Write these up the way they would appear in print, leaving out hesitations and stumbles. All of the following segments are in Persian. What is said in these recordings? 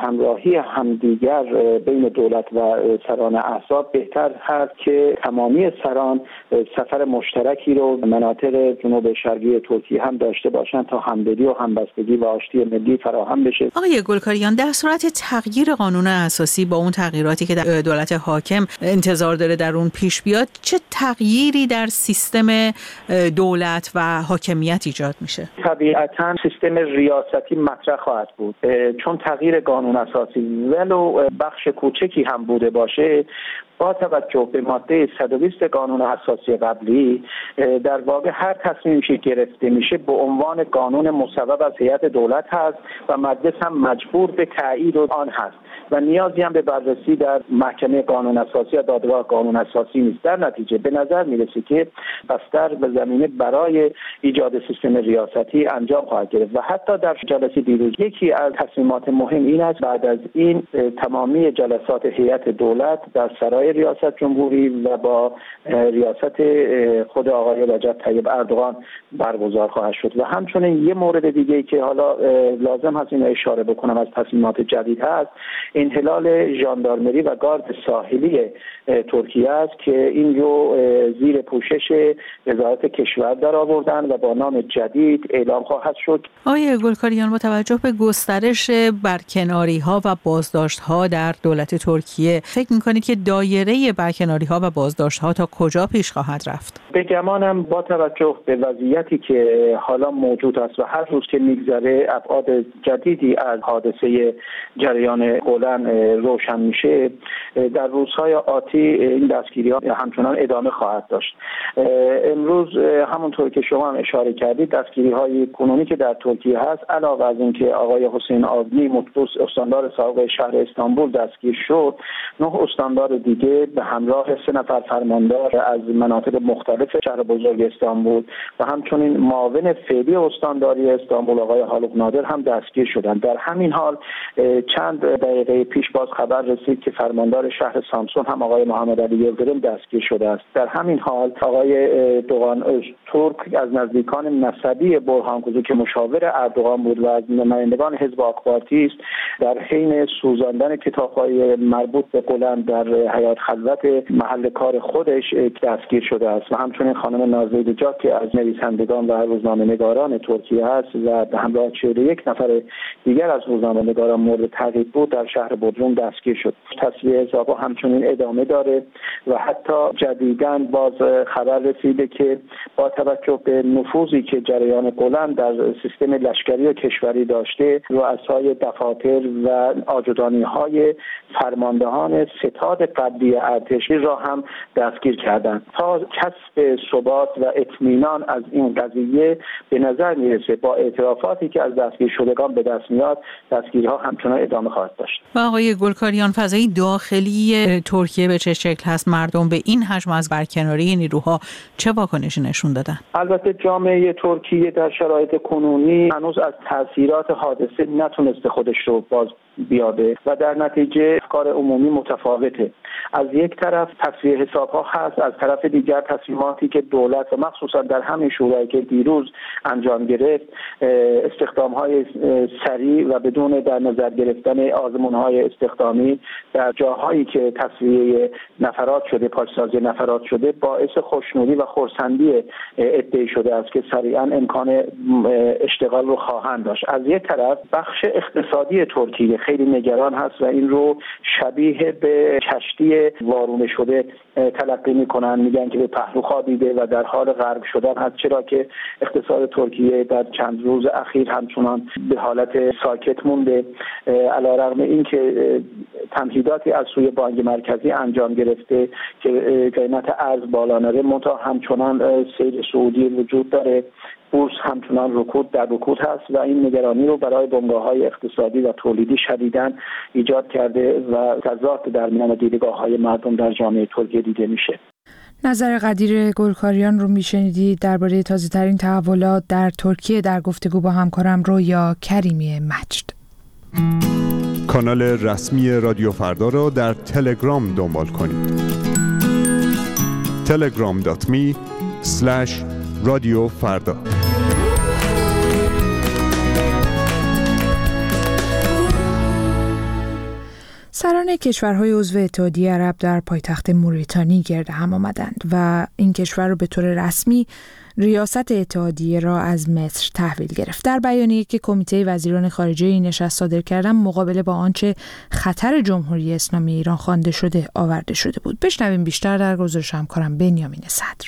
همراهی همدیگر بین دولت و سران احزاب بهتر هست که تمامی سران سفر مشترکی رو مناطق جنوب شرقی ترکیه هم داشته باشند تا همدلی و همبستگی و آشتی ملی فراهم بشه. آقای گلکاریان، در صورت تغییر قانون اساسی با اون تغییراتی که در دولت حاکم انتظار داره در اون پیش بیاد، چه تغییری در سیستم دولت و حاکمیت ایجاد میشه؟ طبیعتاً سیستم ریاستی مطرح خواهد بود، چون تغییر قانون اساسی ولو بخش کوچکی هم بوده باشه، با توجه به ماده 120 قانون اساسی قبلی در واقع هر تصمیمی که گرفته میشه به عنوان قانون مصوب از هیئت دولت هست و مجلس هم مجبور به تایید آن هست و نیازی هم به بررسی در محکمه قانون اساسی یا دادگاه قانون اساسی نیست. در نتیجه به نظر میرسه که بستر به زمینه برای ایجاد سیستم ریاستی انجام خواهد گرفت و حتی در جلسه دیروز یکی از تصمیمات مهم این است بعد از این تمامی جلسات هیئت دولت در سرای ریاست جمهوری و با ریاست خود آقای رجب طیب اردوغان برگزار خواهد شد. و همچنین یه مورد دیگه که حالا لازم هست اینو اشاره بکنم از تصمیمات جدید هست، انحلال ژاندارمری و گارد ساحلی ترکیه است که این رو زیر پوشش وزارت کشور در آوردن و با نام جدید اعلام خواهد شد. آقای گلکاریان، با توجه به گسترش برکناری‌ها و بازداشت‌ها در دولت ترکیه، فکر می‌کنید که دایره برکناری‌ها و بازداشت‌ها تا کجا پیش خواهد رفت؟ به گمانم با توجه به وضعیتی که حالا موجود است و هر روز که میگذره ابعاد جدیدی از حادثه جریان گلن روشن میشه، در روزهای آتی این دستگیری‌ها همچنان ادامه خواهد داشت. امروز همونطور که شما هم اشاره کردید دستگیری‌های کنونی که در ترکیه هست، علاوه از اینکه آقای حسین آبنی مطلوس استاندار سابق شهر استانبول دستگیر شد، 9 استاندار دیگه به همراه 3 نفر فرماندار از مناطق مختلف شهر بزرگ استانبول و همچنین معاون فعلی استانداری استانبول آقای حالق نادر هم دستگیر شدند. در همین حال چند دقیقه پیش باز خبر رسید که فرماندار شهر سامسون هم آقای محمد علی یلدریم دستگیر شده است. در همین حال آقای دوغان ترک از نزدیکان نسبی برهانکوزی که مشاور اردوغان بود و از نمایندگان حزب آک پارتی است، در حین سوزاندن کتاب‌های مربوط به گلن در حیات خلوت محل کار خودش دستگیر شده است و همچنین خانم نازلی دجاک که از نویسندگان و روزنامه‌نگاران ترکیه است و به همراه 41 نفر دیگر از روزنامه‌نگاران مورد تعقیب بود در شهر بودروم دستگیر شد. تصفیه حساب‌ها همچنین ادامه داره و حتی جدیداً باز خبر رسیده که با توجه به نفوذی که جریان گلن در سیستم لشکری و کشوری داشته، رؤسای دفاتر و آجودانی‌های فرماندهان ستاد قبلی ارتشی را هم دستگیر کردند. تا کسب ثبات و اطمینان از این قضیه به نظر میرسه با اعترافاتی که از دستگیر شدگان به دست میاد، دستگیری‌ها همچنان ادامه خواهد داشت. و آقای گلکاریان، فضای داخلی ترکیه به چه شکل هست؟ مردم به این حجم از برکناری نیروها چه واکنشی نشون دادن؟ البته جامعه ترکیه در شرایط کنونی هنوز از تاثیرات حادثه نتونسته خودش رو باز بیابه و در نتیجه افکار عمومی متفاوته. از یک طرف تصفیه حساب‌ها هست، از طرف دیگر تصمیماتی که دولت و مخصوصا در همین شورایی که دیروز انجام گرفت، استخدام‌های سریع و بدون در نظر گرفتن آزمون‌های استخدامی در جاهایی که تصفیه نفرات شده، پاکسازی نفرات شده، باعث خوشنودی و خرسندی ادعی شده است که سریعاً امکان اشتغال رو خواهند داشت. از یک طرف بخش اقتصادی ترکیه خیلی نگران هست و این رو شبیه به کشتی وارونه شده تلقی میکنن، میگن که به پهلو خوابیده و در حال غرق شدن هست، چرا که اقتصاد ترکیه در چند روز اخیر همچنان به حالت ساکت مونده، علیرغم اینکه تمهیداتی از سوی بانک مرکزی انجام گرفته که قیمت ارز بالا نره، منتها همچنان سیر صعودی وجود داره، بورس همچنان رکود هست و این نگرانی رو برای بنگاه‌های اقتصادی و تولیدی شدیداً ایجاد کرده و تضاد در میان دیدگاه‌های مردم در جامعه ترکیه دیده میشه. نظر قدیر گلکاریان رو میشنیدید درباره تازه‌ترین تحولات در ترکیه در گفتگو با همکارم رویا کریمی مجد. کانال رسمی رادیو فردا را در تلگرام دنبال کنید. telegram.me/رادیوفردا سران کشورهای عضو اتحادیه عرب در پایتخت موریتانی گرد هم آمدند و این کشور رو به طور رسمی ریاست اتحادیه را از مصر تحویل گرفت. در بیانیه‌ای که کمیته وزیران خارجه این نشست صادر کردند، مقابله با آنچه خطر جمهوری اسلامی ایران خوانده شده آورده شده بود. بشنویم بیشتر در گزارش همکارم بنیامین صدر.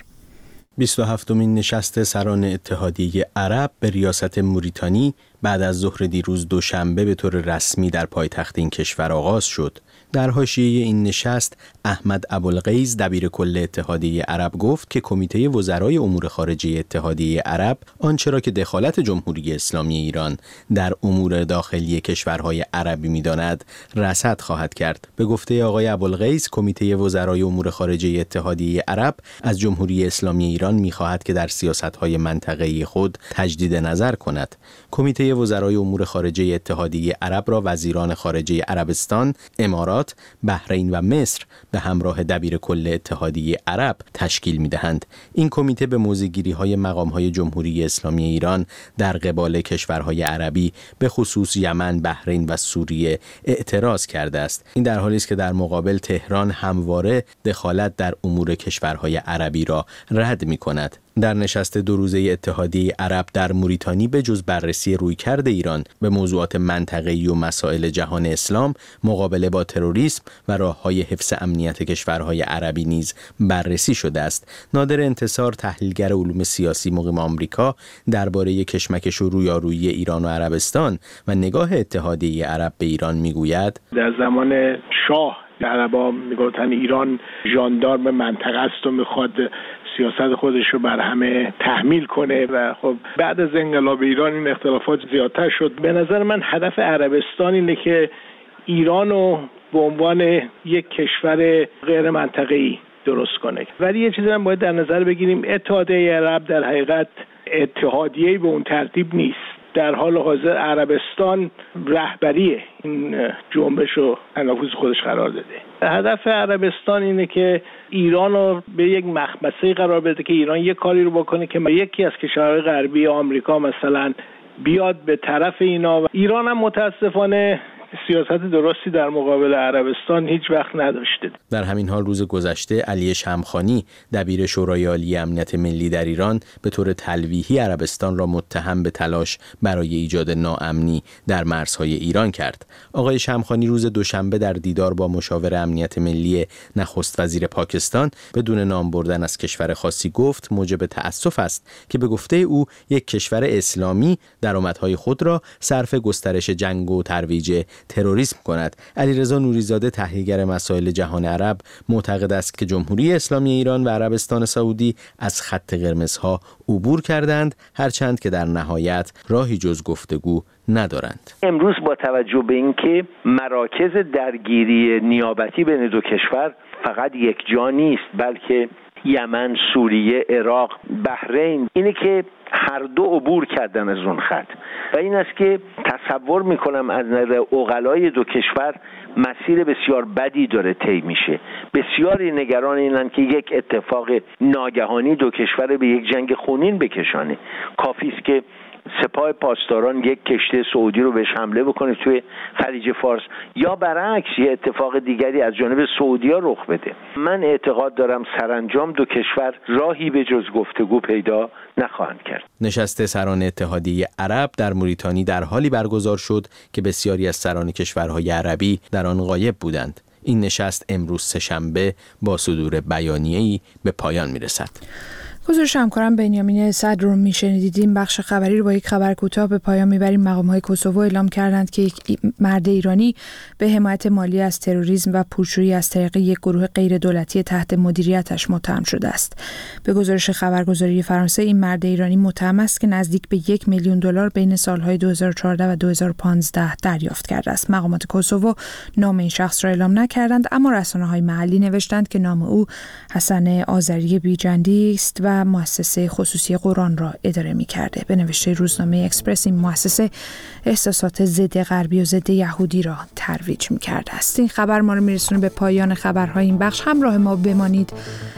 27مین نشست سران اتحادیه عرب به ریاست موریتانی بعد از ظهر دیروز دوشنبه به طور رسمی در پایتخت این کشور آغاز شد. در حاشیه این نشست احمد ابوالغیث دبیر کل اتحادیه عرب گفت که کمیته وزرای امور خارجه اتحادیه عرب آنچه را که دخالت جمهوری اسلامی ایران در امور داخلی کشورهای عربی می‌داند رصد خواهد کرد. به گفته آقای ابوالغیث، کمیته وزرای امور خارجه اتحادیه عرب از جمهوری اسلامی ایران می‌خواهد که در سیاست‌های منطقه‌ای خود تجدید نظر کند. کمیته وزرای امور خارجه اتحادیه عرب را وزیران خارجه عربستان، امارات، بحرین و مصر به همراه دبیر کل اتحادیه عرب تشکیل می‌دهند. این کمیته به موضع‌گیری‌های مقام‌های جمهوری اسلامی ایران در قبال کشورهای عربی به خصوص یمن، بحرین و سوریه اعتراض کرده است. این در حالی است که در مقابل تهران همواره دخالت در امور کشورهای عربی را رد می‌کند. در نشست 2 روزه اتحادیه عرب در موریتانی به جز بررسی رویکرد ایران به موضوعات منطقه‌ای و مسائل جهان اسلام، مقابله با تروریسم و راه‌های حفظ امنیت کشورهای عربی نیز بررسی شده است. نادر انتصار، تحلیلگر علوم سیاسی مقیم آمریکا، درباره کشمکش و رویارویی ایران و عربستان و نگاه اتحادیه عرب به ایران میگوید: در زمان شاه عربا میگفتن ایران ژاندارم منطقه است و میخواد سیاست خودش رو بر همه تحمیل کنه و خب بعد از انقلاب ایران این اختلافات زیادتر شد. به نظر من هدف عربستان اینه که ایران رو به عنوان یک کشور غیر منطقه‌ای درست کنه. ولی یه چیزی هم باید در نظر بگیریم، اتحادیه عرب در حقیقت اتحادیه‌ای به اون ترتیب نیست. در حال حاضر عربستان رهبری این جنبش رو تنفوذ خودش قرار داده. هدف عربستان اینه که ایران رو به یک مخمسه قرار بده که ایران یک کاری رو بکنه که یکی از کشورهای غربی، آمریکا مثلا، بیاد به طرف اینا. و ایران هم متاسفانه سیاست درستی در مقابل عربستان هیچ وقت نداشته. در همین حال روز گذشته علی شمخانی، دبیر شورای عالی امنیت ملی در ایران، به طور تلویحی عربستان را متهم به تلاش برای ایجاد ناامنی در مرزهای ایران کرد. آقای شمخانی روز دوشنبه در دیدار با مشاور امنیت ملی نخست وزیر پاکستان بدون نام بردن از کشور خاصی گفت موجب تأسف است که به گفته او یک کشور اسلامی درآمدهای خود را صرف گسترش جنگ و ترویج تروریسم کند. علیرضا نوریزاده، تحلیلگر مسائل جهان عرب، معتقد است که جمهوری اسلامی ایران و عربستان سعودی از خط قرمزها عبور کردند، هرچند که در نهایت راهی جز گفتگو ندارند. امروز با توجه به اینکه مراکز درگیری نیابتی بین دو کشور فقط یک جا نیست، بلکه یمن، سوریه، عراق، بحرین، اینه که هر دو عبور کردن از اون خط و این است که تصور میکنم از نظر عقلای دو کشور مسیر بسیار بدی داره طی میشه. بسیاری نگران اینن که یک اتفاق ناگهانی دو کشور به یک جنگ خونین بکشانه. کافی است که سپاه پاسداران یک کشتی سعودی رو بهش حمله بکنه توی خلیج فارس یا برعکس یه اتفاق دیگری از جانب سعودیا رخ بده. من اعتقاد دارم سرانجام دو کشور راهی به جز گفتگو پیدا نخواهند کرد. نشست سران اتحادیه عرب در موریتانی در حالی برگزار شد که بسیاری از سران کشورهای عربی در آن غایب بودند. این نشست امروز سه‌شنبه با صدور بیانیه‌ای به پایان میرسد. گزارش همکارم بنیامین صدر رو میشنیدید. این بخش خبری رو با یک خبر کوتاه به پایان میبریم. مقام‌های کوسوو اعلام کردند که یک مرد ایرانی به حمایت مالی از تروریسم و پولشویی از طریق یک گروه غیر دولتی تحت مدیریتش متهم شده است. به گزارش خبرگزاری فرانسه، این مرد ایرانی متهم است که نزدیک به $1,000,000 بین سالهای 2014 و 2015 دریافت کرده است. مقامات کوسوو نام این شخص را اعلام نکردند، اما رسانه‌های محلی نوشتند که نام او حسن آذری بیجندی است و مؤسسه خصوصی قرآن را اداره می‌کرده. به نوشته روزنامه اکسپرس، این مؤسسه احساسات ضد غربی و ضد یهودی را ترویج می‌کرده است. این خبر ما رو میرسونه به پایان خبرهای این بخش. همراه ما بمانید.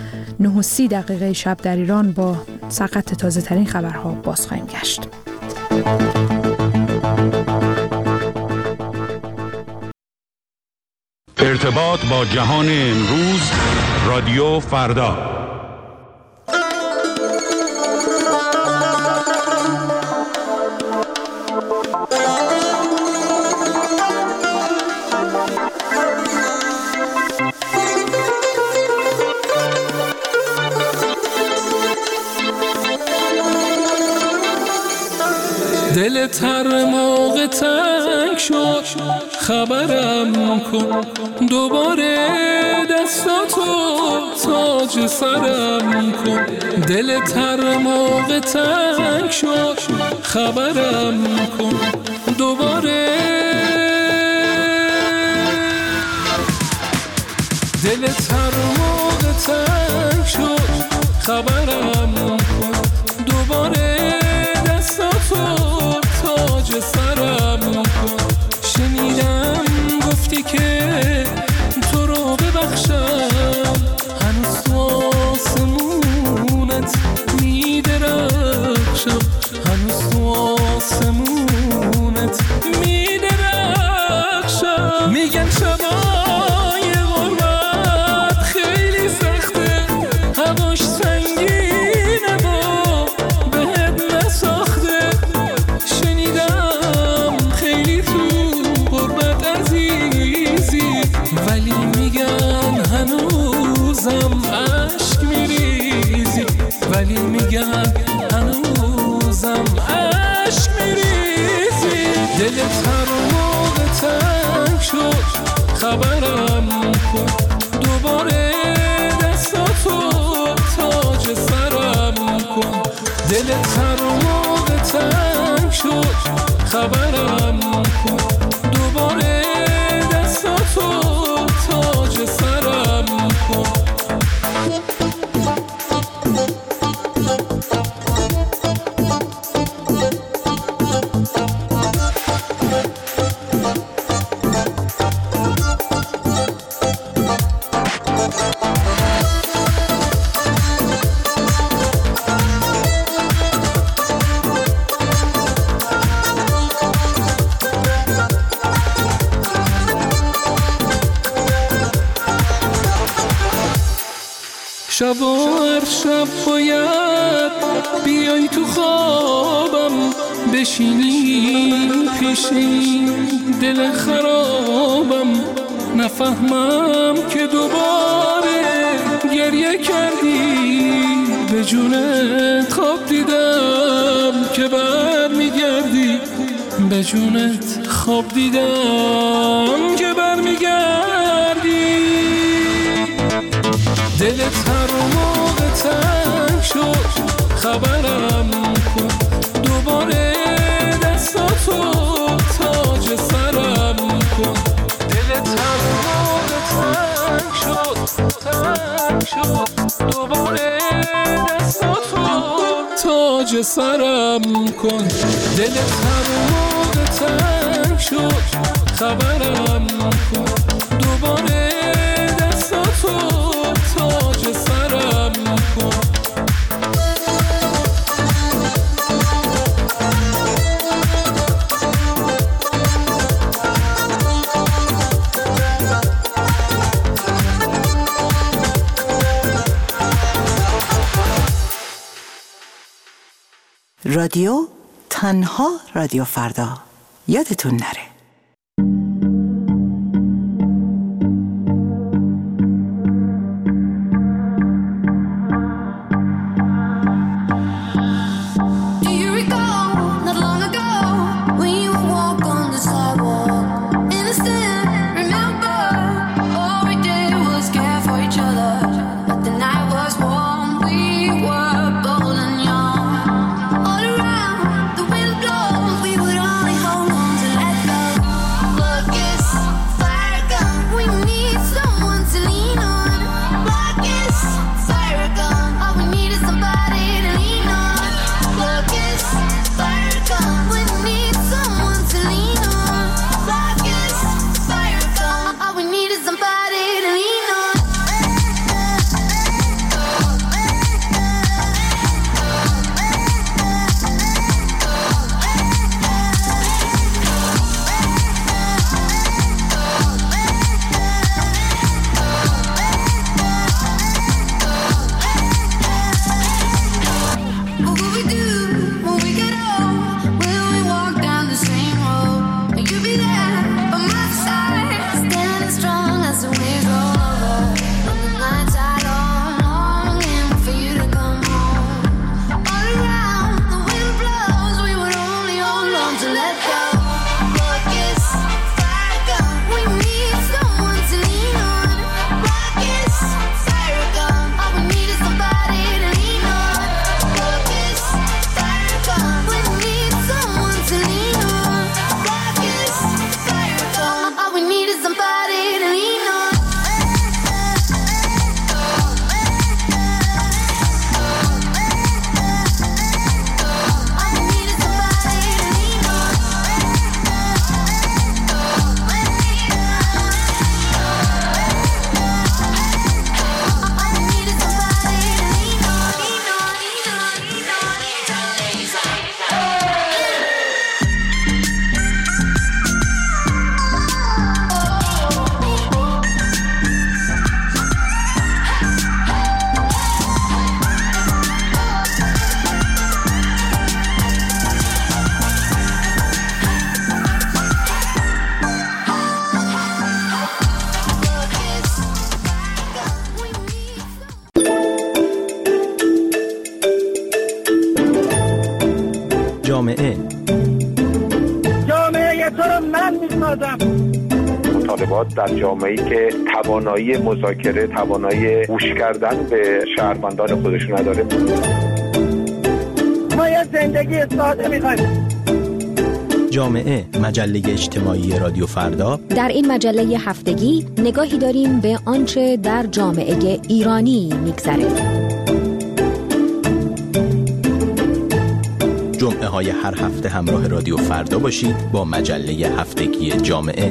9:30 شب در ایران با سقط تازه‌ترین خبرها باز خواهیم گشت. ارتباط با جهان امروز، رادیو فردا. دلت هر موقع تنگ شد خبرم کن، دوباره دستاتو تاج سرم کن. دلت هر موقع تنگ شد خبرم کن، دوباره دلت هر موقع تنگ شد خبرم کن، دوباره دستاتو تاج سرم کن. شنیدم گفتی که تو رو ببخشم، هنوز تو آسمونت میدرخشم، هنوز تو آسمونت میدرخشم. میگن شبای غربت خیلی سخته، هواش سنگینه و بهت نساخته. شنیدم خیلی تو غربت عزیزی، ولی میگن هنوزم عشق میریزی، ولی میگن هنوزم عشق میریزی. دلت هر موقع تنگ شد خبرم کن، دوباره دستاتو تاج سرم کن. دلت هر موقع تنگ شد خبرم کن، دوباره دستاتو تاج سرم کن. شب و هر شب باید بیای تو خوابم، بشینی پیشی دل خرابم. نفهمم که دوباره گریه کردی، به جونت خواب دیدم که بر میگردی، به جونت خواب دیدم که بر میگردی. دلت هر موقع تنگ شد خبرم کن، دوباره دستاتو تاج سرم کن. دلت هر موقع تنگ شد دوباره دستاتو تاج سرم کن. دلت هر موقع تنگ شد خبرم کن، دوباره دستاتو تاج سرم کن. رادیو تنها رادیو فردا، یادتون نره. All around, the wind blows, we would only hold on to let go. مطالبات در جامعه‌ای که توانایی مذاکره، توانایی گوش کردن به شهروندان خودش نداره. ما یه زندگی ساده می‌خوایم. جامعه، مجله اجتماعی رادیو فردا. در این مجله هفتگی نگاهی داریم به آنچه در جامعه ایرانی می‌گذره. جمعه های هر هفته همراه رادیو فردا باشید با مجله هفتگی جامعه.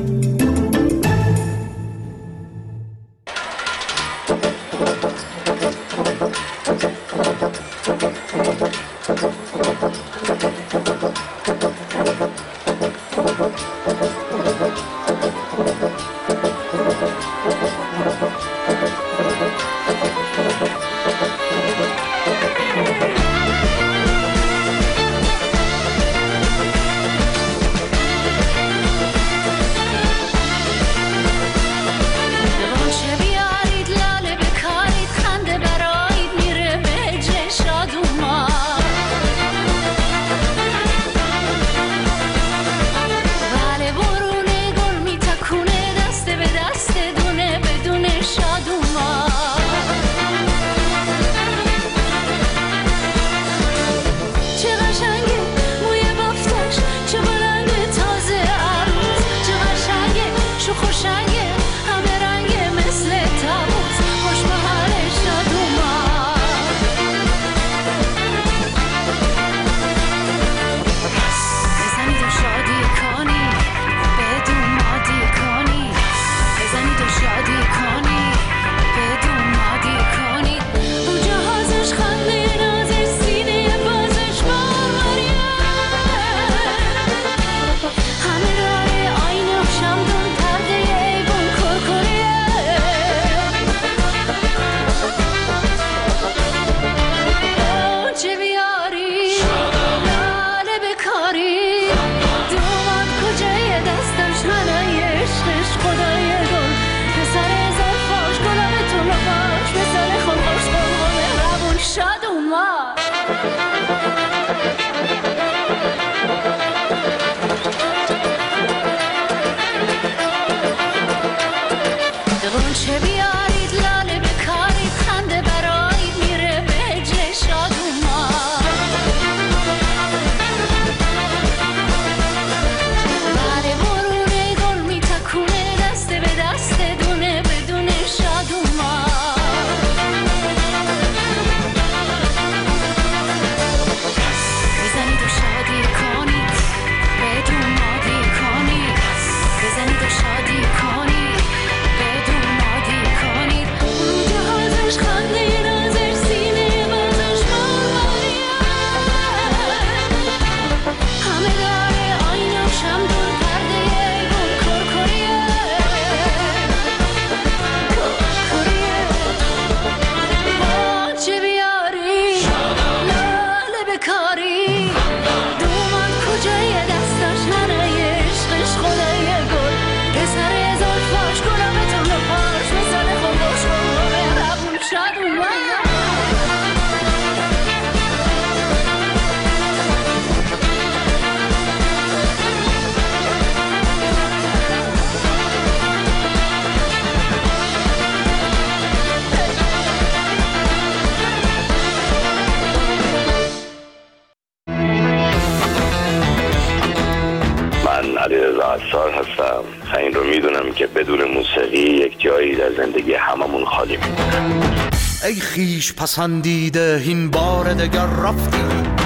هستم. این رو میدونم که بدون موسیقی یک جایی در زندگی هممون خالی میمونه. ای خیش پسندیده این بار دگر رفتی،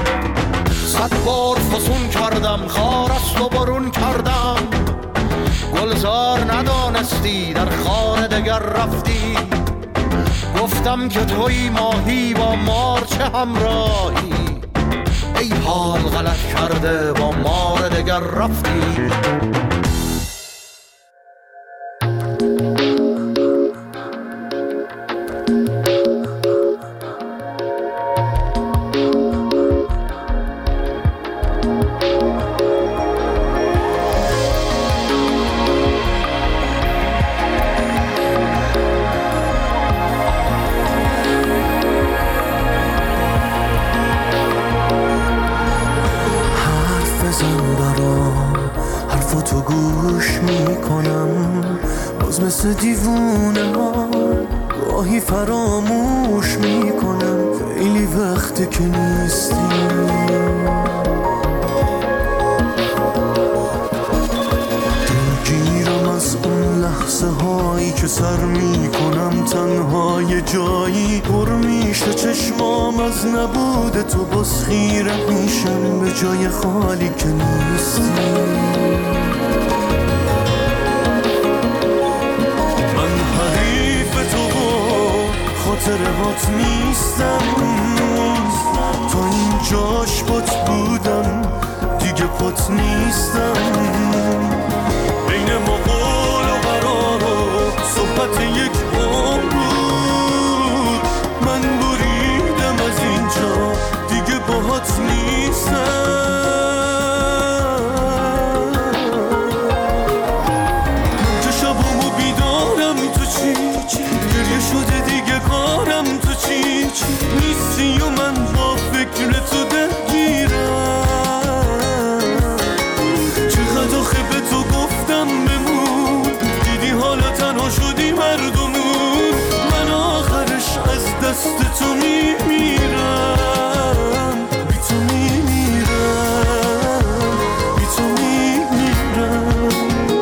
100 بار فسون کردم خار است و برون کردم، گلزار ندانستی در خار دگر رفتی، گفتم که توی ماهی با مار چه همراهی، ای حال غلط کرده با مار دگر رفتی. باز مثل دیوونه ها گاهی فراموش میکنم خیلی وقته که نیستی. دلگیرم از اون لحظه هایی که سر میکنم تنها یه جایی پر میشه چشمام از نبود تو، باز خیره میشم به جای خالی که نیستی. خاطرهات نیستم، تا این جاش پات بودم دیگه پات نیستم. بین ما قول و قرار و صحبت یک عمر بود، من بریدم از اینجا دیگه باهات نیستم. که شبامو بیدارم تو چی گریه شده دیگه کارم تو چی نیستی و من با فکر تو درگیرم. چقدر آخه به تو گفتم بمون، دیدی حالا تنها شدی مردمون. من آخرش از دست تو میمیرم، بی تو میمیرم، بی تو میمیرم.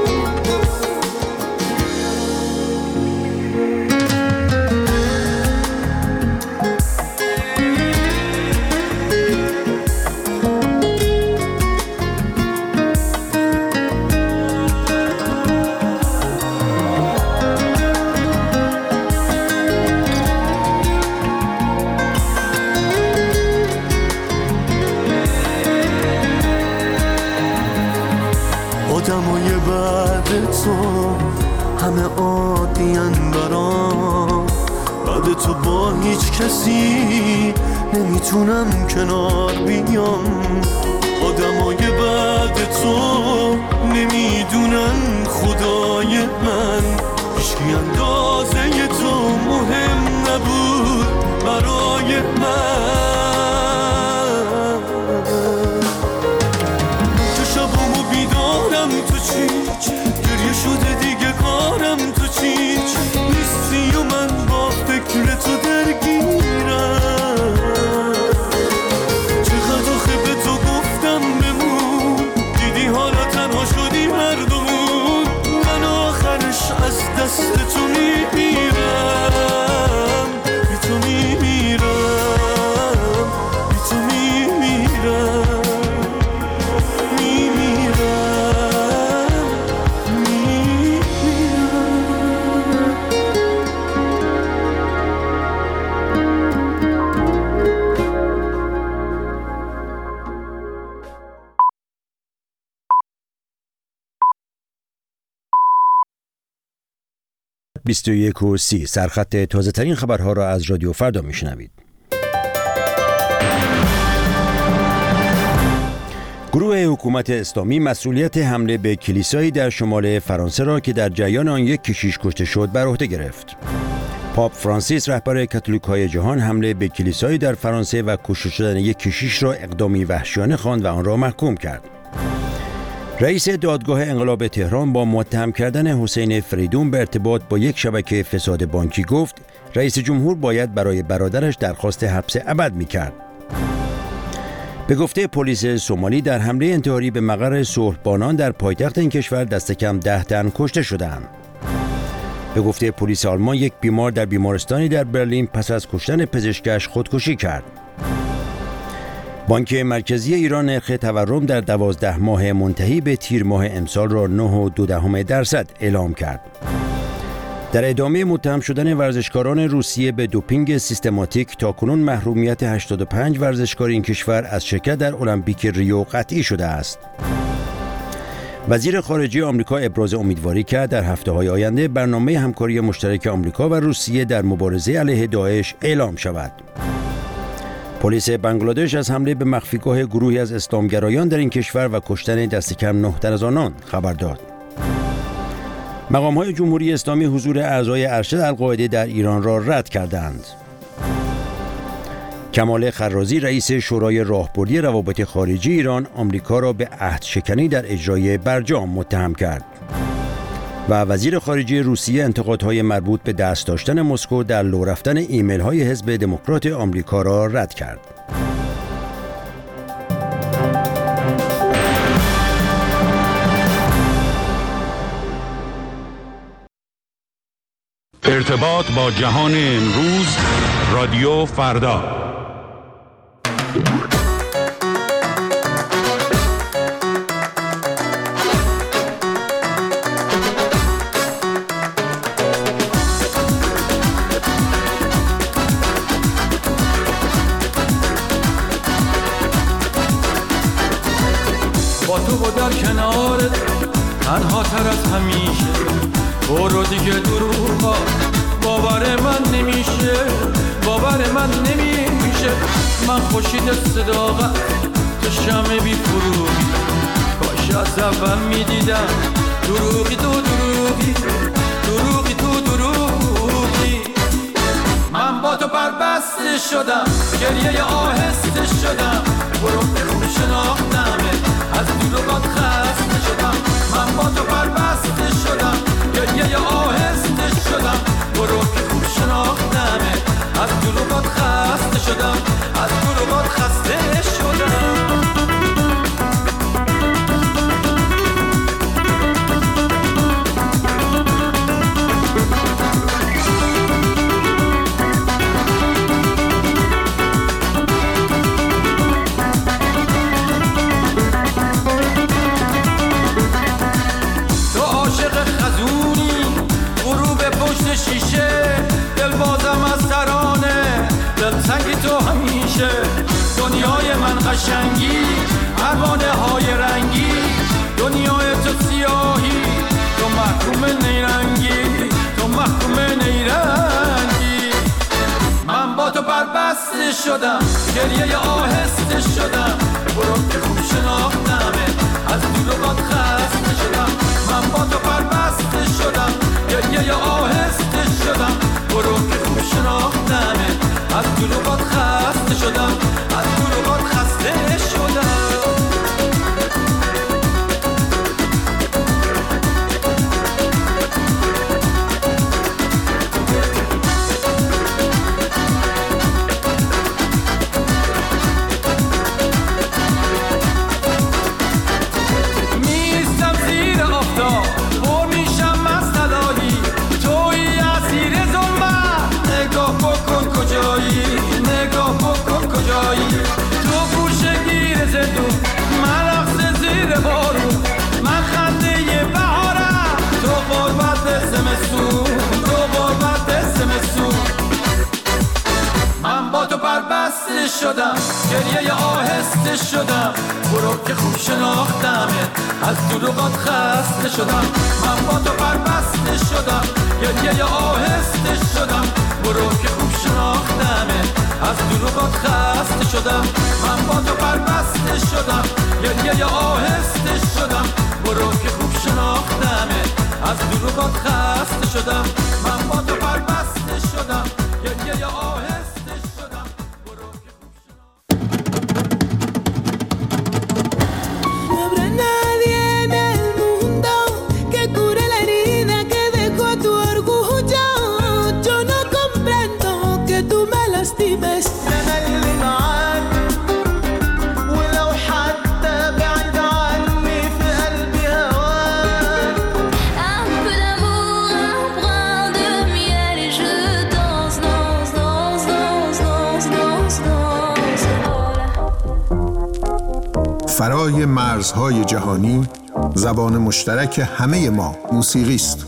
آدمای بعد تو همه عادین برام، بعد تو با هیچ کسی نمیتونم کنار بیام. آدمای بعد تو نمیدونن خدای من هیچکی اندازه تو مهم نبود برای من. تو چی گریه شده دیگه کارم تو چی نیستی و من با فکر تو درگیرم. چقدر آخه به تو گفتم بمون، دیدی حالا تنها شدی مردمون. من آخرش از دست تو میمیرم، بی تو میمیرم، بی تو میمیرم. و 21:30 سرخط تازه ترین خبرها را از رادیو فردا میشنوید. گروه حکومت اسلامی مسئولیت حمله به کلیسایی در شمال فرانسه را که در جریان آن یک کشیش کشته شد بر عهده گرفت. پاپ فرانسیس رهبر کاتولیک‌های جهان حمله به کلیسایی در فرانسه و کشته شدن یک کشیش را اقدامی وحشیانه خواند و آن را محکوم کرد. رئیس دادگاه انقلاب تهران با متهم کردن حسین فریدون به ارتباط با یک شبکه فساد بانکی گفت رئیس جمهور باید برای برادرش درخواست حبس ابد می‌کرد. به گفته پلیس سومالی در حمله انتحاری به مقر صلح‌بانان در پایتخت این کشور دست کم 10 تن کشته شدند. به گفته پلیس آلمان یک بیمار در بیمارستانی در برلین پس از کشتن پزشکش خودکشی کرد. بانک مرکزی ایران نرخ تورم در 12 ماه منتهی به تیر ماه امسال را 9.2% اعلام کرد. در ادامه متهم شدن ورزشکاران روسیه به دوپینگ سیستماتیک تاکنون محرومیت 85 ورزشکار این کشور از شرکت در المپیک ریو قطعی شده است. وزیر خارجه آمریکا ابراز امیدواری کرد در هفته‌های آینده برنامه همکاری مشترک آمریکا و روسیه در مبارزه علیه داعش اعلام شود. پلیس بنگلادش از حمله به مخفیگاه گروهی از اسلامگرایان در این کشور و کشتن دست کم 9 تن از آنان خبر داد. مقام‌های جمهوری اسلامی حضور اعضای ارشد القاعده در ایران را رد کردند. کمال خرازی رئیس شورای راهبردی روابط خارجی ایران آمریکا را به عهدشکنی در اجرای برجام متهم کرد. و وزیر خارجه روسیه انتقادهای مربوط به دست داشتن مسکو در لو رفتن ایمیل‌های حزب دموکرات آمریکا را رد کرد. ارتباط با جهان امروز، رادیو فردا. با تو و در کنارت تنها تر از همیشه، برو دیگه دروغا باور من نمیشه، باور من نمیشه. من خورشید صداقت تو شمع بی فروغی، کاش از اول میدیدم دروغی تو دروغی، دروغی تو دروغی. من با تو بربسته شدم، گریه آهسته شدم، برو که خوب شناختمه، از دروغات خسته شدم. من با تو بربسته شدم، گریه آهسته شدم، برو که خوب شناختمه، از دروغات خسته شدم، از دروغات خسته شدم. شیشه دل بازم از ترانه، دل سنگی تو همیشه، دنیای من قشنگی، پروانه های رنگی، دنیای تو سیاهی، تو محکوم نیرنگی، تو محکوم نیرنگی. من با تو بربسته شدم، گریه آهسته شدم، برو که خوب شناختمه، از دروغات خسته شدم. من با تو بربسته شدم، گریه آهسته شدم، برو که خوب شناختمه، از دروغات خسته شدم، از دروغات خسته شدم. میستم زیر آفتاب، پر میشم از طلایی، تویی اسیر ظلمت، نگاه بکن کجایی، نگاه بکن کجایی. تو گوشه گیر زندون، من رقص زیر بارون، من خنده بهارم، تو غربت زمستون، تو غربت زمستون. من با تو بربسته شدم، گریه آهسته شدم، برو که خوب شناختمه، از دروغات خسته شدم. من با تو بربسته شدم، گریه آهسته شدم، برو که خوب شناختمه، از دروغات خسته شدم. من با تو بربسته شدم، گریه آهسته شدم، برو که خوب شناختمه، از دروغات خسته شدم. من با تو بربسته شدم، گریه آهسته شدم، برو که خوب فرای مرزهای جهانی، زبان مشترک همه ما موسیقی است.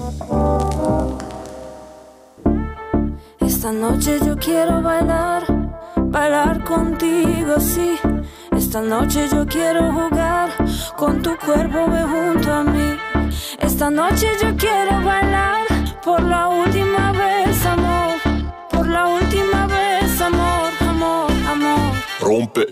Esta noche yo quiero bailar, bailar contigo, sí. Esta noche yo quiero jugar con tu cuerpo, ve junto a mí. Esta noche yo quiero bailar por la última vez, amor. Por la última vez, amor, amor, amor. Rompe.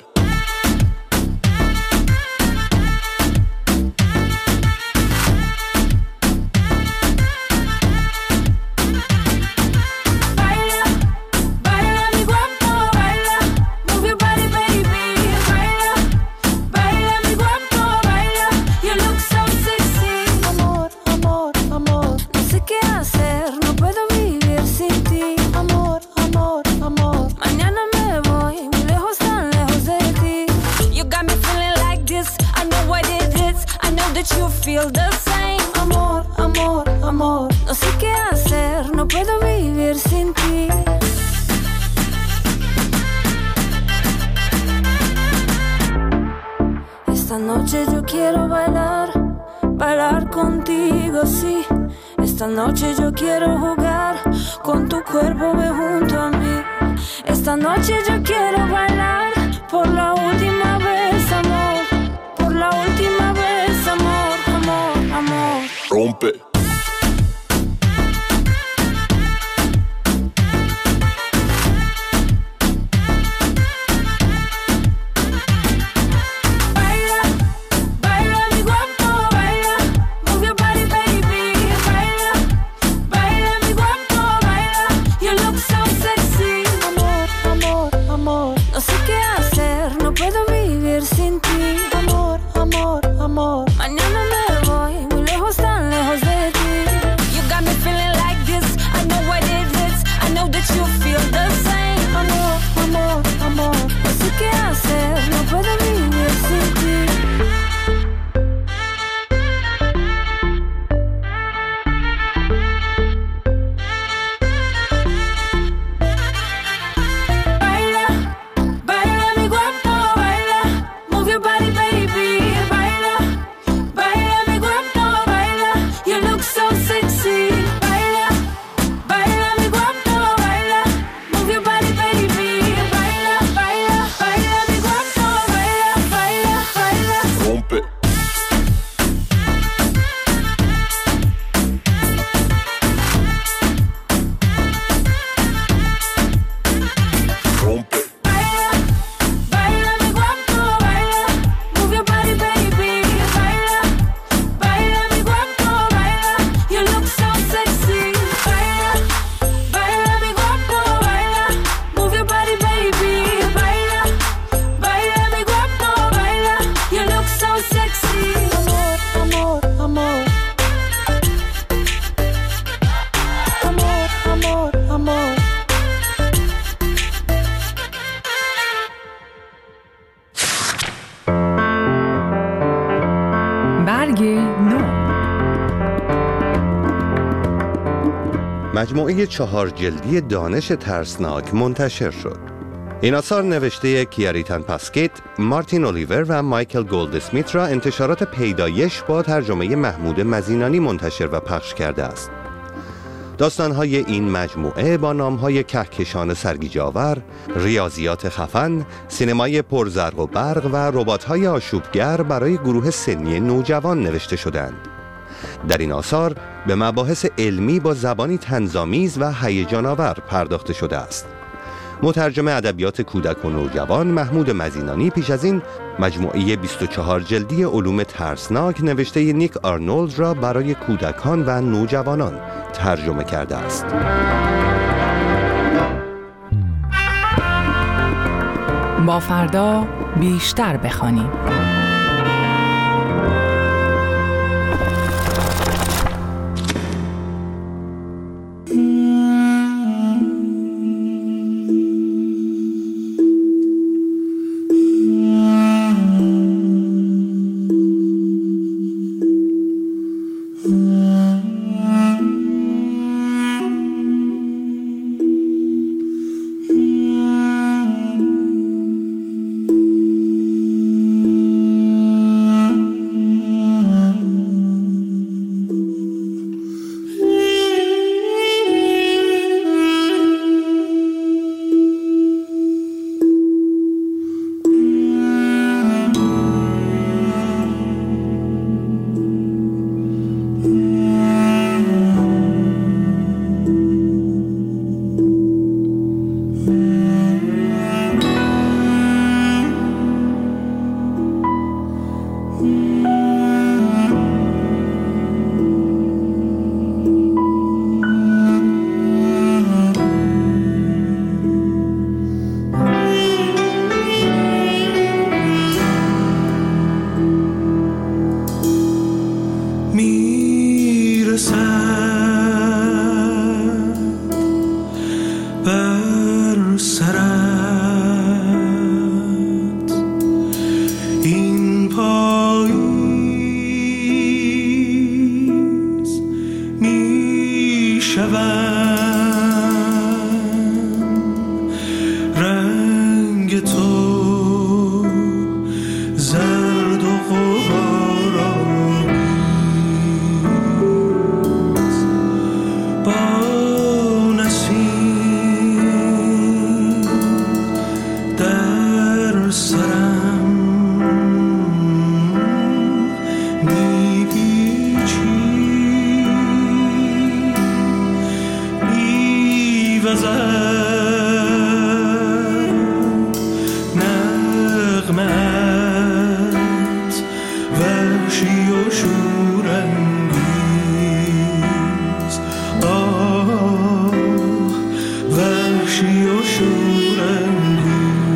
feel the same. Amor, amor, amor, no sé qué hacer, no puedo vivir sin ti. Esta noche yo quiero bailar, bailar contigo, sí. Esta noche yo quiero jugar, con tu cuerpo ve junto a mí. Esta noche yo quiero bailar, por la última vez, amor. Por la última vez, amor, amor, amor. Rompe. Mañana me voy muy lejos, tan lejos de ti. You got me feeling like this, I know what it is, I know that you feel the same. Amor, amor, amor, no sé qué hacer, no puedo vivir sin ti. مجموعه 4 جلدی دانش ترسناک منتشر شد. این آثار نوشته کیاریتان پاسکیت، مارتین اولیور و مایکل گولدسمیت را انتشارات پیدایش با ترجمه محمود مزینانی منتشر و پخش کرده است. داستان‌های این مجموعه با نام‌های کهکشان سرگیجه‌آور، ریاضیات خفن، سینمای پرزرق و برق و ربات‌های آشوبگر برای گروه سنی نوجوان نوشته شدند. در این آثار به مباحث علمی با زبانی طنزآمیز و هیجان‌آور پرداخته شده است. مترجم ادبیات کودک و نوجوان محمود مزینانی پیش از این مجموعه 24 جلدی علوم ترسناک نوشته نیک آرنولد را برای کودکان و نوجوانان ترجمه کرده است. با فردا بیشتر بخوانیم. رنگ تو زرد و غبارآمیز با نسیم در سرم میپیچی میوزد نغمت وحشی و شورانگیز آه وحشی و شورانگیز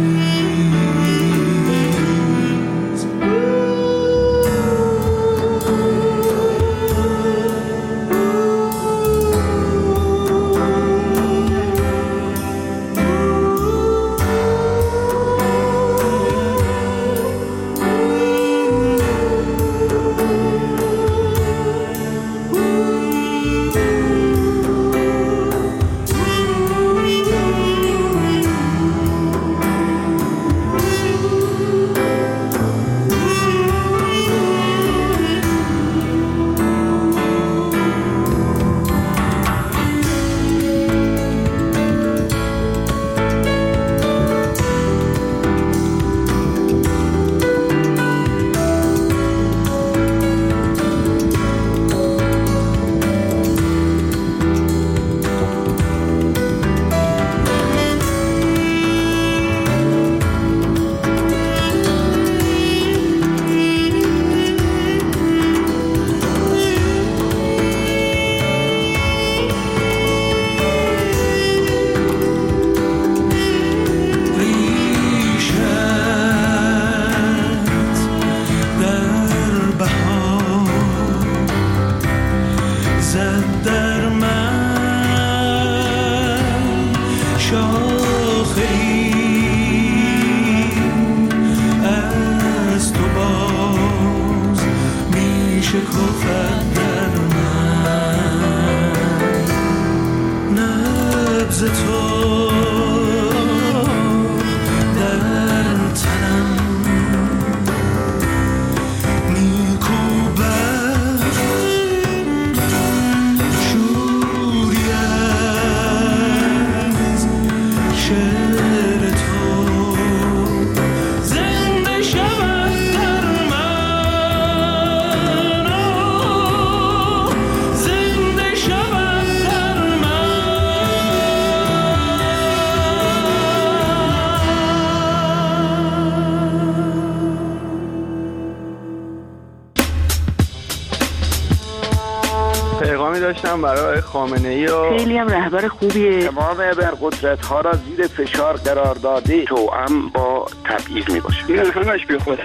داشتم برای خامنه‌ای و خیلی هم رهبر خوبیه. تمام ابرقدرت‌ها را زیر فشار قرار داده توأم با تبعیض میباشه. این همش بی خوده.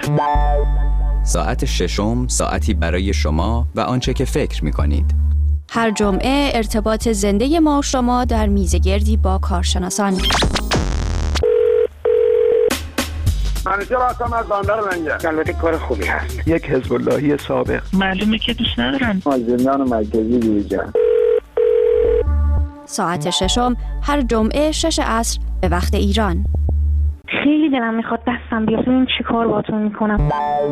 ساعت ششم ساعتی برای شما و آنچه که فکر می‌کنید. هر جمعه ارتباط زنده ما و شما در میزگردی با کارشناسان. منیجر هستم از بندر منجر. البته کار خوبی هست. یک حزب اللهی سابق. معلومه که دوست ندارن. از زندان مرکزی بیرون. ساعت ششم هر جمعه 6 عصر به وقت ایران. خیلی دلم میخواد دستم بیاد ببینم چی کار باهاتون میکنم.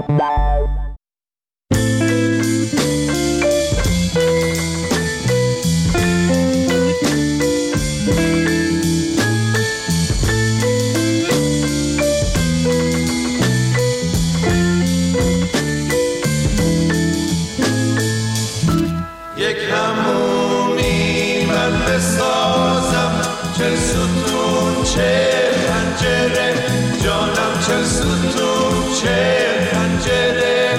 یک همومی من بسازم، چه ستون چه پنجره، جانم چه ستون چه پنجره،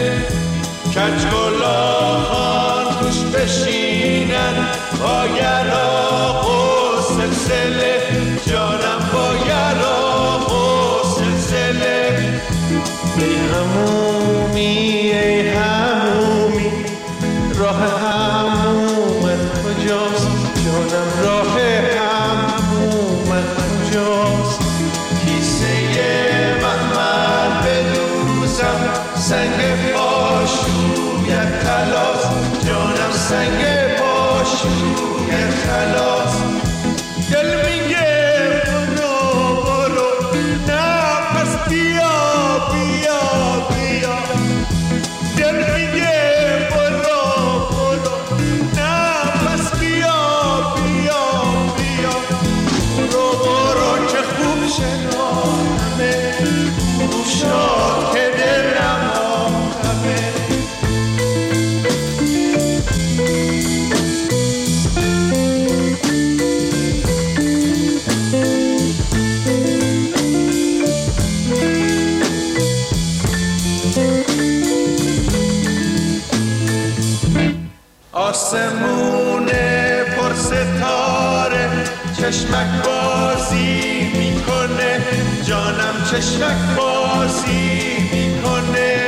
کجگلاهان توش بشینن با یراق و سلسله، جانم با یراق و سلسله. ای همومی ای همومی، راه همومت کجاست؟ جانم راه همومت کجاست؟ کیسه من بدوزم، سنگ پاشویت خلاص، جانم سنگ پاشویت خلاص. چشمک بازی میکنه، جانم چشمک بازی میکنه.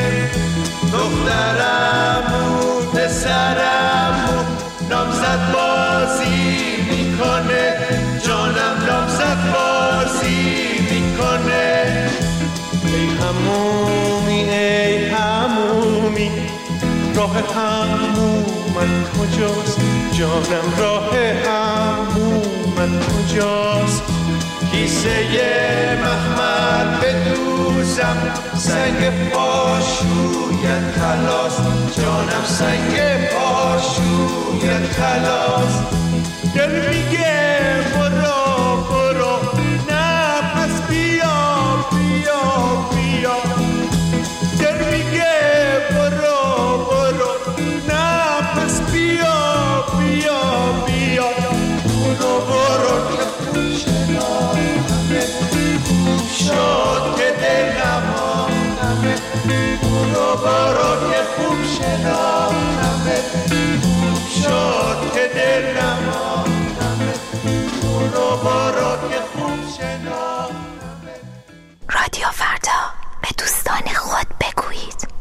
دخترمو پسرمو نامزد بازی میکنه، جانم نامزد بازی میکنه. ای همومی ای همومی، راه همومت کجاست؟ جانم راه همومت کجاست؟ کیسه مخمل بدوزم، سنگ پاشویت خلاص، جانم سنگ پاشویت خلاص. دل میگه برو برو، نه پس بیا بیا بیا. دل میگه برو برو، نه پس بیا بیا بیا. برو برو که خوب شناختمه، خوب شد که دل نماندمه. برو برو که خوب شناختمه، خوب شد که دل نماندمه. برو برو که خوب شناختمه. رادیو فردا، به دوستان خود بگویید.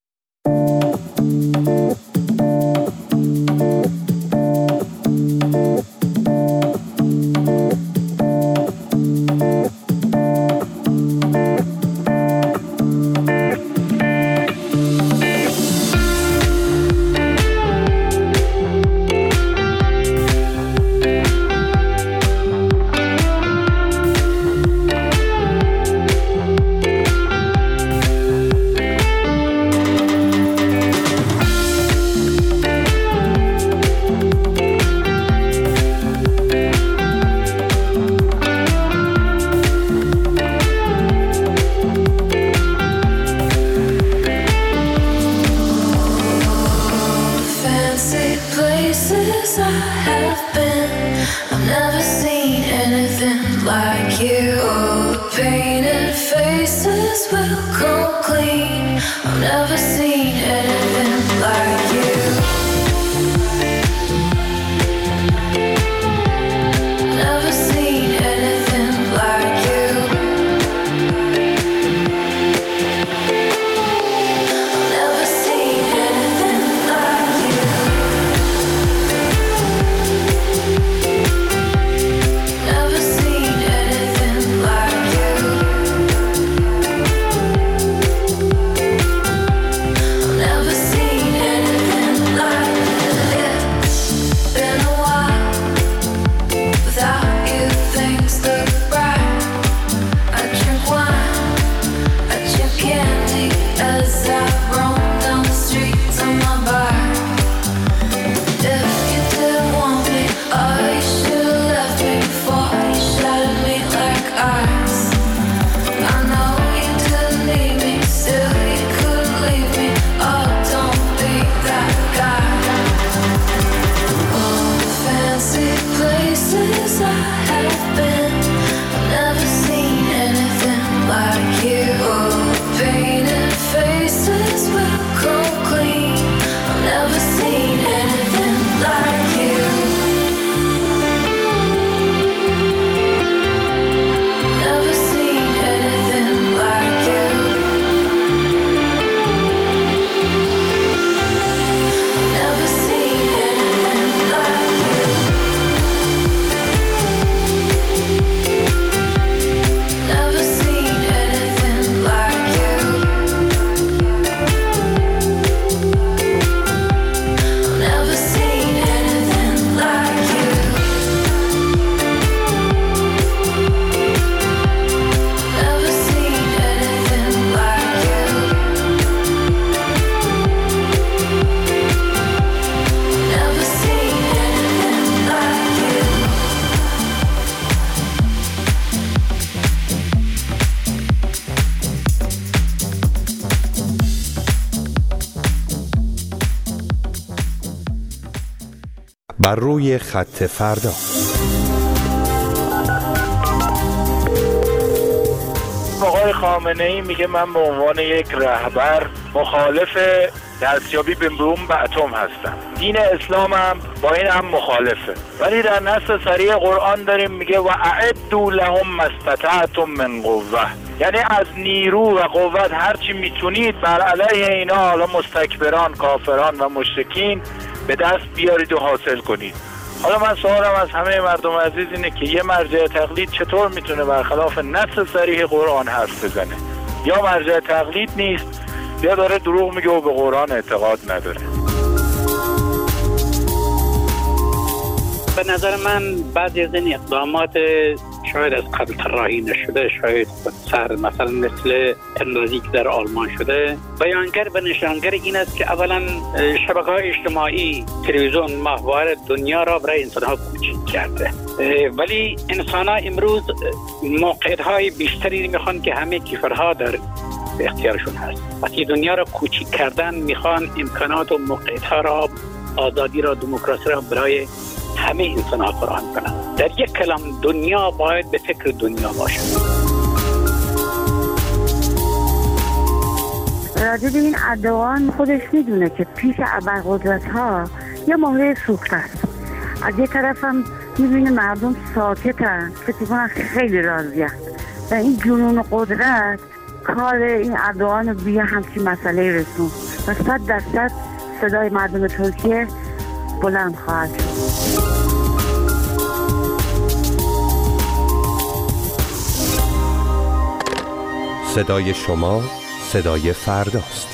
بر روی خط فردا. آقای خامنه‌ای میگه من به عنوان یک رهبر مخالف دستیابی به بمب اتم هستن. دین اسلام هم با این هم مخالفه، ولی در نص صریح قرآن داریم میگه و اعدوا لهم ما استطعتم من قوه، یعنی از نیرو و قوت هر چی میتونید بر علیه اینا، حالا مستکبران، کافران و مشرکین، به دست بیارید و حاصل کنید. حالا من سوالم از همه مردم عزیز اینه که یه مرجع تقلید چطور میتونه برخلاف نص صریح قرآن حرف بزنه؟ یا مرجع تقلید نیست یا داره دروغ میگه و به قرآن اعتقاد نداره. به نظر من بعضی از این اقدامات شاید از قبل طراحی نشده، شاید خودسر، مثلا مثل اندازی که در آلمان شده، بیانگر و نشانگر این است که اولا شبکه‌های اجتماعی، تلویزیون، ماهواره دنیا را برای انسان‌ها کوچک کرده، ولی انسان‌ها امروز موقعیت‌های بیشتری میخوان که همه کیفرها در اختیارشون هست. وقتی دنیا را کوچک کردن میخوان امکانات و موقعیت‌ها را، آزادی را، دموکراسی را برای همه انسان‌ها فراهم کنند. در یک کلام دنیا باید به فکر دنیا باشد. راجع به این ادعان خودش میدونه که پیش ابرقدرت‌ها یه ماهی سوخته است. از یک طرف هم میبینه مردم ساکتن، فکر کنن خیلی راضی‌اند و این جنون قدرت کار این ادعان رو بیا همچین مسئله رسون و 100% صدای مردم ترکیه بلند خواهد شد. صدای شما صدای فرداست.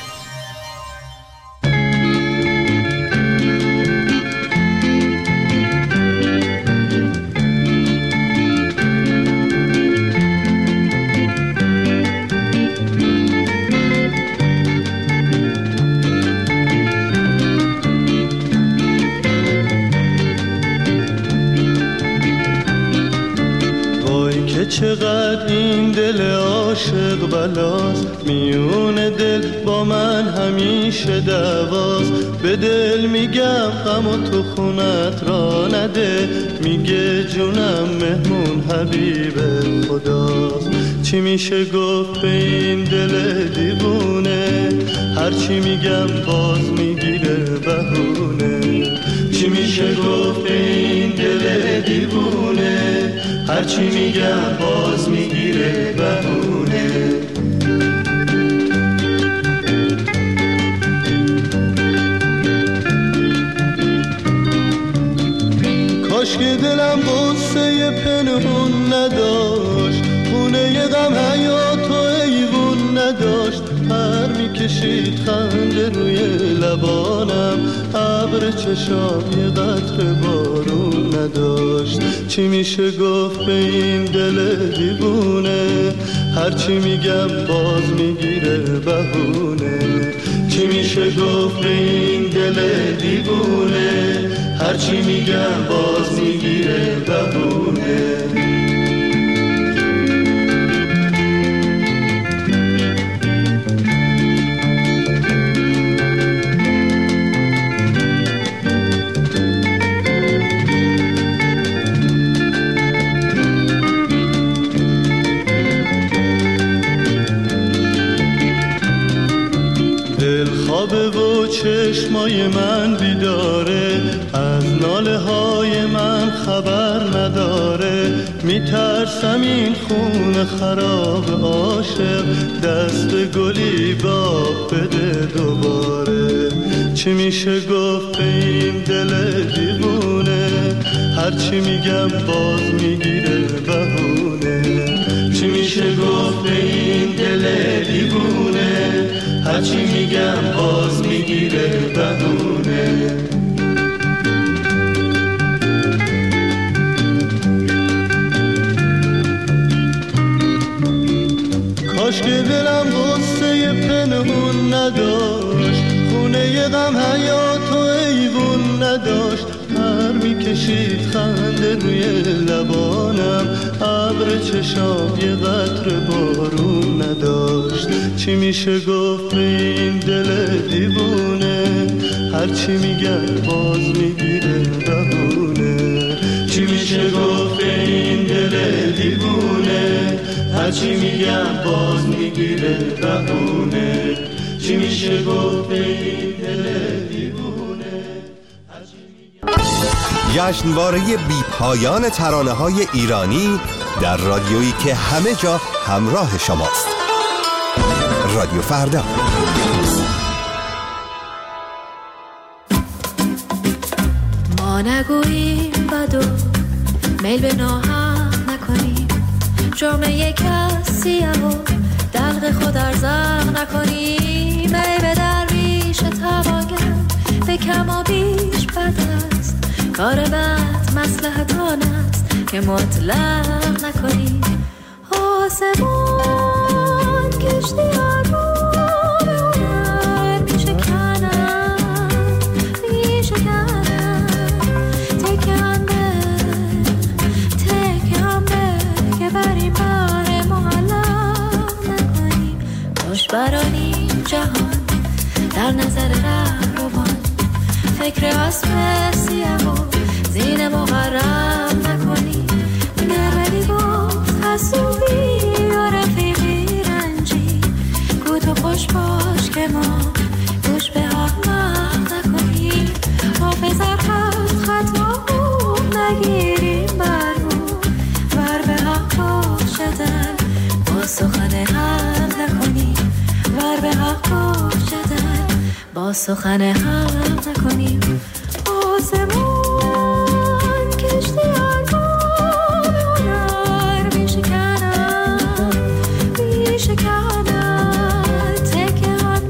چقدر این دل عاشق بلاست، میون دل با من همیشه دعواست. به دل میگم غم و تو خونت را نده، میگه جونم مهمون حبیب خداست. چی میشه گفت به این دل دیوونه، هرچی میگم باز میگیره بهونه. چی میشه گفت به این دل دیوونه، هرچی میگم باز میگیره بهونه. کاش که دلم قصه پنهون نداشت، خونه غم حیات و ایوون نداشت. پر میکشید خنده روی لبانم، ابر چشام یه قطره بارون نداشت. چی میشه گفت به این دل دیوونه، هرچی میگم باز میگیره بهونه. چی میشه گفت به این دل دیوونه، هرچی میگم باز میگیره بهونه. چشمای من بیداره، از ناله های من خبر نداره. میترسم این خون خراب عاشق دست گلی باغ بده دوباره. چی میشه گفت به این دل دیوونه، هرچی میگم باز میگیره بهونه. چی میشه گفت به این دل دیوونه، هرچی میگم باز میگیره بهونه. کاش که دلم غصه پنهون نداشت، خونه غم حیات و ایوون نداشت. پر میکشید خنده روی لبانم، ابر چشام یه قطره بارون نداشت. چی میشه گفت به این دل دیوونه، هرچی میگم باز میگیره بهونه. چی میشه گفت به این دل دیوونه، هرچی میگم باز میگیره بهونه. چی میشه گفت این دل دیوونه. جشنواره بی پایان ترانه‌های ایرانی در رادیویی که همه جا همراه شماست. رادیو فردا. ما نگوییم بدو میل به ناحق نکنیم، جامعه کسی و دلق خود ارزاق نکنیم. ای به درویش توانگر به کم و بیش بد است، کار بد مصلحت آن است که مطلق نکنیم. آسمان کشتی آدم میشه کنم میشه کنم، تکم به که بر این بار معلق نکنیم. دشبرانیم جهان در نظر رهروان، فکر اسب سیاه و زین محرم نکنیم. نرمدی گفت حسوبی و رفیقی رنجی، گو تو خوش باش که ما گوش به احمق نکنیم. حافظ خط نگیریم برمون، ور به حق شدن با سخن حق نکنیم. ور به حق شدن با سخن حق نکنیم. آسمان کشتی آرمان هنر میشه کنم میشه کنم، تکم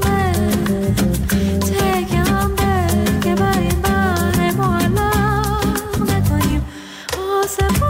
به که بر این بر معلق نکنیم. آسمان